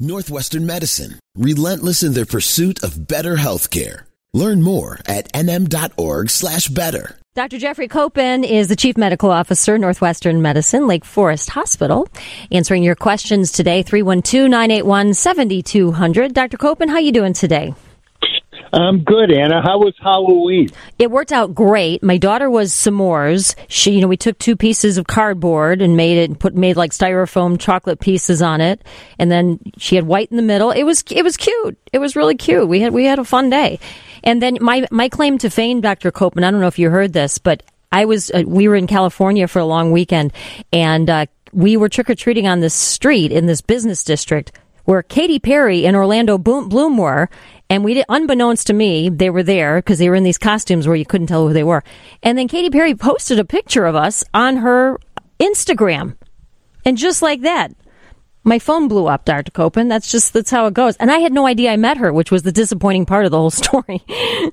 Northwestern Medicine, relentless in their pursuit of better healthcare. Learn more at nm.org/better. Dr. Jeffrey Copen is the Chief Medical Officer, Northwestern Medicine, Lake Forest Hospital, answering your questions today, 312-981-7200. Dr. Copen, how you doing today? I'm good, Anna. How was Halloween? It worked out great. My daughter was s'mores. We took 2 pieces of cardboard and made like styrofoam chocolate pieces on it, and then she had white in the middle. It was cute. It was really cute. We had a fun day. And then my claim to fame, Dr. Copen, I don't know if you heard this, but we were in California for a long weekend, and we were trick-or-treating on this street in this business district where Katy Perry and Orlando Bloom were, and unbeknownst to me, they were there because they were in these costumes where you couldn't tell who they were. And then Katy Perry posted a picture of us on her Instagram. And just like that, my phone blew up, Dr. Copen. That's how it goes. And I had no idea I met her, which was the disappointing part of the whole story.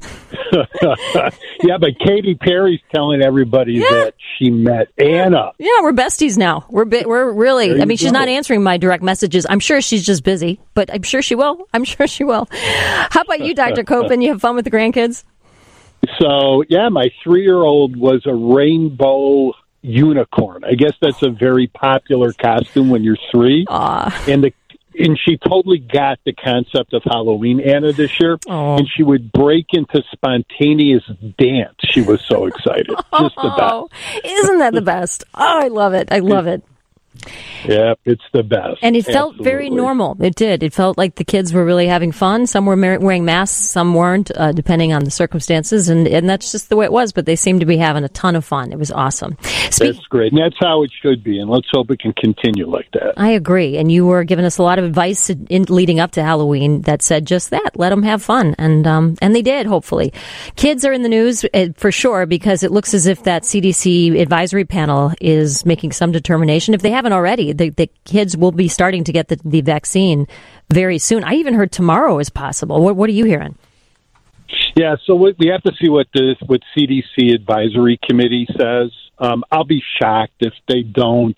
Yeah, but Katy Perry's telling everybody that she met Anna. Yeah, we're besties now. We're really, she's not answering my direct messages. I'm sure she's just busy, but I'm sure she will. How about you, Dr. Copen? You have fun with the grandkids? So, yeah, my 3-year-old was a rainbow unicorn. I guess that's a very popular costume when you're 3. And she totally got the concept of Halloween, Anna, this year. And she would break into spontaneous dance. She was so excited. Just the best. Isn't that the best? Oh, I love it. Yeah, it's the best. And it felt very normal. It did. It felt like the kids were really having fun. Some were wearing masks, some weren't, depending on the circumstances. And that's just the way it was. But they seemed to be having a ton of fun. It was awesome. That's great. And that's how it should be. And let's hope it can continue like that. I agree. And you were giving us a lot of advice leading up to Halloween that said just that. Let them have fun. And they did, hopefully. Kids are in the news for sure because it looks as if that CDC advisory panel is making some determination. If they haven't already, the kids will be starting to get the vaccine very soon. I even heard tomorrow is possible. What are you hearing? Yeah, so we have to see what CDC advisory committee says. I'll be shocked if they don't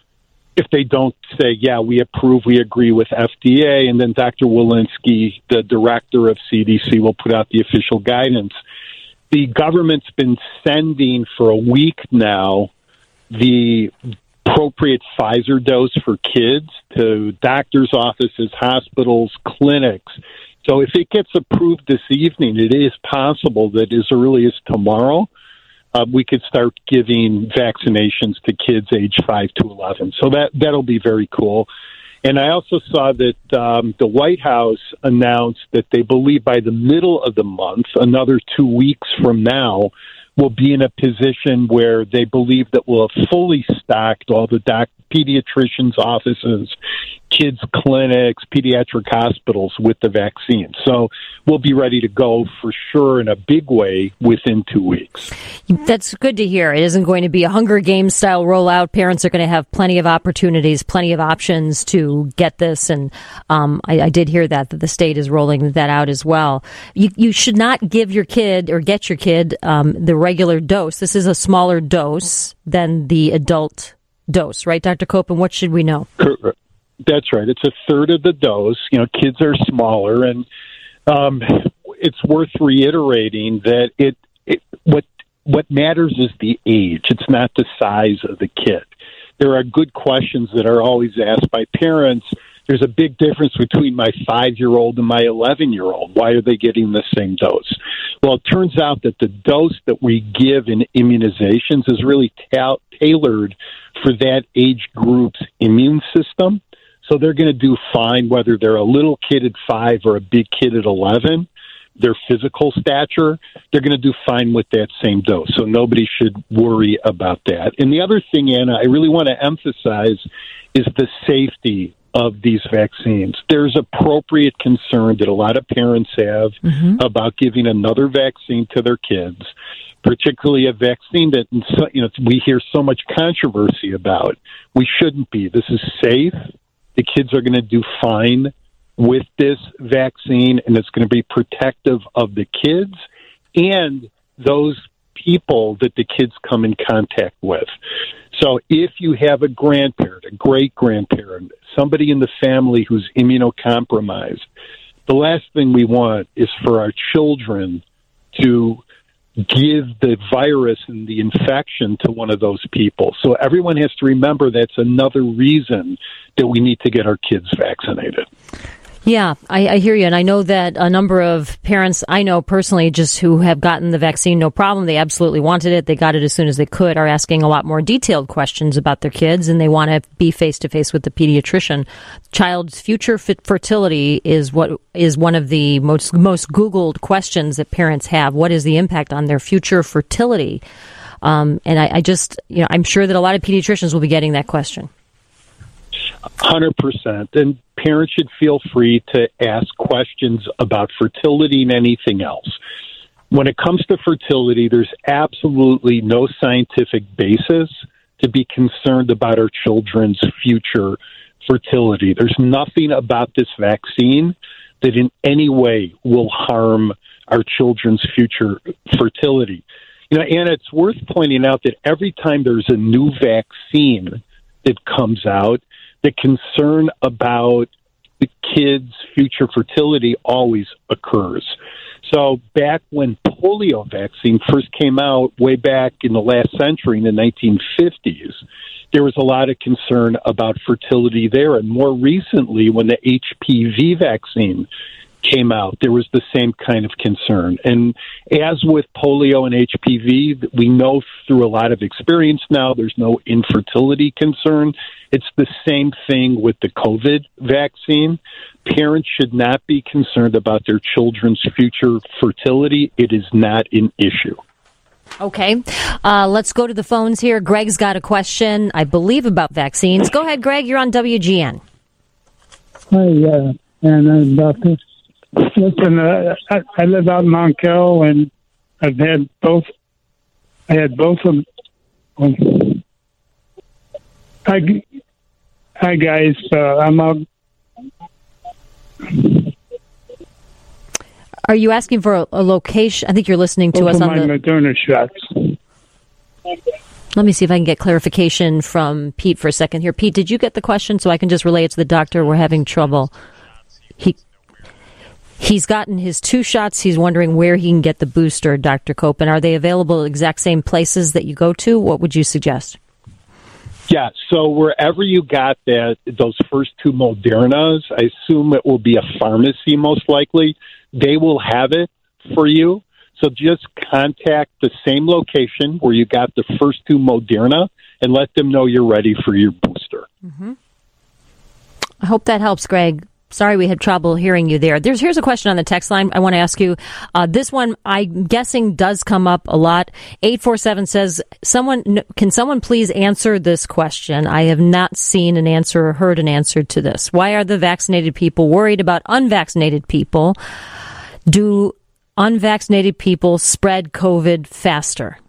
say, yeah, we approve, we agree with FDA, and then Dr. Walensky, the director of CDC, will put out the official guidance. The government's been sending for a week now the appropriate Pfizer dose for kids to doctors' offices, hospitals, clinics. So if it gets approved this evening, it is possible that as early as tomorrow, we could start giving vaccinations to kids age 5 to 11. So that'll be very cool. And I also saw that the White House announced that they believe by the middle of the month, another 2 weeks from now, will be in a position where they believe that we'll have fully stocked all the pediatricians' offices, kids' clinics, pediatric hospitals with the vaccine. So we'll be ready to go for sure in a big way within 2 weeks. That's good to hear. It isn't going to be a Hunger Games style rollout. Parents are going to have plenty of opportunities, plenty of options to get this. And I did hear that the state is rolling that out as well. You should not give your kid or get your kid the regular dose. This is a smaller dose than the adult dose, right, Dr. Copen? What should we know? That's right. It's a third of the dose. Kids are smaller, and it's worth reiterating that what matters is the age. It's not the size of the kid. There are good questions that are always asked by parents. There's a big difference between my 5-year-old and my 11-year-old. Why are they getting the same dose? Well, it turns out that the dose that we give in immunizations is really tailored for that age group's immune system. So they're going to do fine whether they're a little kid at 5 or a big kid at 11. Their physical stature, they're going to do fine with that same dose. So nobody should worry about that. And the other thing, Anna, I really want to emphasize is the safety of these vaccines. There's appropriate concern that a lot of parents have about giving another vaccine to their kids, particularly a vaccine that we hear so much controversy about. We shouldn't be. This is safe. The kids are going to do fine with this vaccine, and it's going to be protective of the kids and those people that the kids come in contact with. So if you have a grandparent, a great-grandparent, somebody in the family who's immunocompromised, the last thing we want is for our children to give the virus and the infection to one of those people. So everyone has to remember that's another reason that we need to get our kids vaccinated. Yeah, I hear you. And I know that a number of parents I know personally just who have gotten the vaccine, no problem. They absolutely wanted it. They got it as soon as they could, are asking a lot more detailed questions about their kids, and they want to be face to face with the pediatrician. Child's future fertility is one of the most Googled questions that parents have. What is the impact on their future fertility? And I just, I'm sure that a lot of pediatricians will be getting that question. 100%. And parents should feel free to ask questions about fertility and anything else. When it comes to fertility, there's absolutely no scientific basis to be concerned about our children's future fertility. There's nothing about this vaccine that in any way will harm our children's future fertility. Anna, it's worth pointing out that every time there's a new vaccine that comes out, the concern about the kids' future fertility always occurs. So back when polio vaccine first came out way back in the last century, in the 1950s, there was a lot of concern about fertility there. And more recently, when the HPV vaccine came out, there was the same kind of concern. And as with polio and HPV, we know through a lot of experience now there's no infertility concern. It's the same thing with the COVID vaccine. Parents should not be concerned about their children's future fertility. It is not an issue. Okay. Let's go to the phones here. Greg's got a question, I believe, about vaccines. Go ahead, Greg. You're on WGN. Hi, and Doctor. Listen, I live out in Mount Carroll, and I had both of them. Hi, guys. I'm out. Are you asking for a location? I think you're listening to us on my Moderna shots. Let me see if I can get clarification from Pete for a second here. Pete, did you get the question so I can just relay it to the doctor? We're having trouble. He's gotten his 2 shots. He's wondering where he can get the booster, Dr. Copen. Are they available at exact same places that you go to? What would you suggest? Yeah, so wherever you got those first 2 Modernas, I assume it will be a pharmacy most likely. They will have it for you. So just contact the same location where you got the first 2 Moderna and let them know you're ready for your booster. Mm-hmm. I hope that helps, Greg. Sorry we had trouble hearing you there. Here's a question on the text line I want to ask you. This one, I'm guessing, does come up a lot. 847 says, can someone please answer this question? I have not seen an answer or heard an answer to this. Why are the vaccinated people worried about unvaccinated people? Do unvaccinated people spread COVID faster?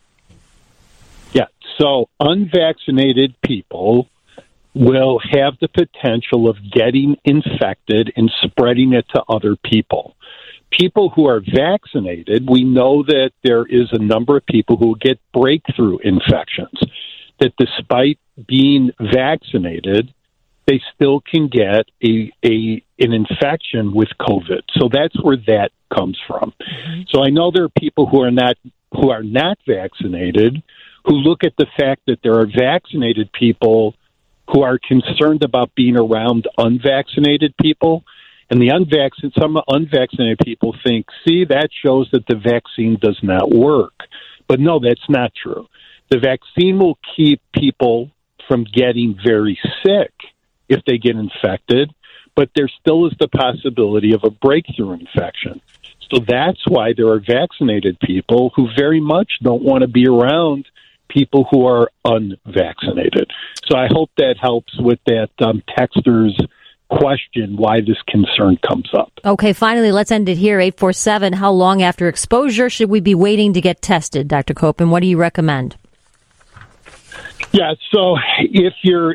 Yeah, so unvaccinated people will have the potential of getting infected and spreading it to other people. People who are vaccinated, we know that there is a number of people who get breakthrough infections, that despite being vaccinated, they still can get an infection with COVID. So that's where that comes from. Mm-hmm. So I know there are people who are not vaccinated who look at the fact that there are vaccinated people who are concerned about being around unvaccinated people. And some unvaccinated people think, see, that shows that the vaccine does not work. But no, that's not true. The vaccine will keep people from getting very sick if they get infected, but there still is the possibility of a breakthrough infection. So that's why there are vaccinated people who very much don't want to be around people who are unvaccinated. So I hope that helps with that texter's question why this concern comes up. Okay, finally, let's end it here. 847, how long after exposure should we be waiting to get tested, Dr. Copen? What do you recommend? Yeah, so if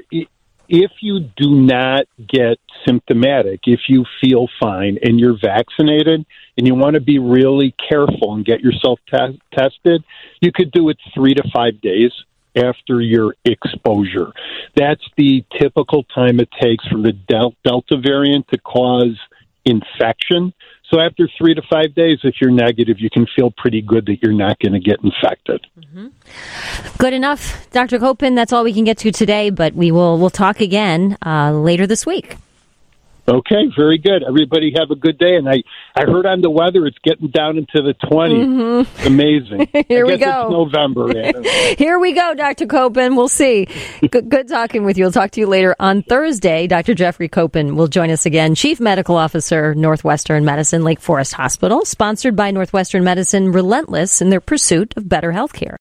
you do not get symptomatic, if you feel fine and you're vaccinated and you want to be really careful and get yourself tested, you could do it 3 to 5 days after your exposure. That's the typical time it takes for the Delta variant to cause infection. So after 3 to 5 days, if you're negative, you can feel pretty good that you're not going to get infected. Mm-hmm. Good enough, Dr. Kopin. That's all we can get to today, but we'll talk again later this week. Okay, very good. Everybody have a good day. And I heard on the weather it's getting down into the 20s. Mm-hmm. Amazing. Here we go. It's November. Here we go, Dr. Kopin. We'll see. Good talking with you. We'll talk to you later on Thursday. Dr. Jeffrey Kopin will join us again. Chief Medical Officer, Northwestern Medicine, Lake Forest Hospital, sponsored by Northwestern Medicine, relentless in their pursuit of better health care.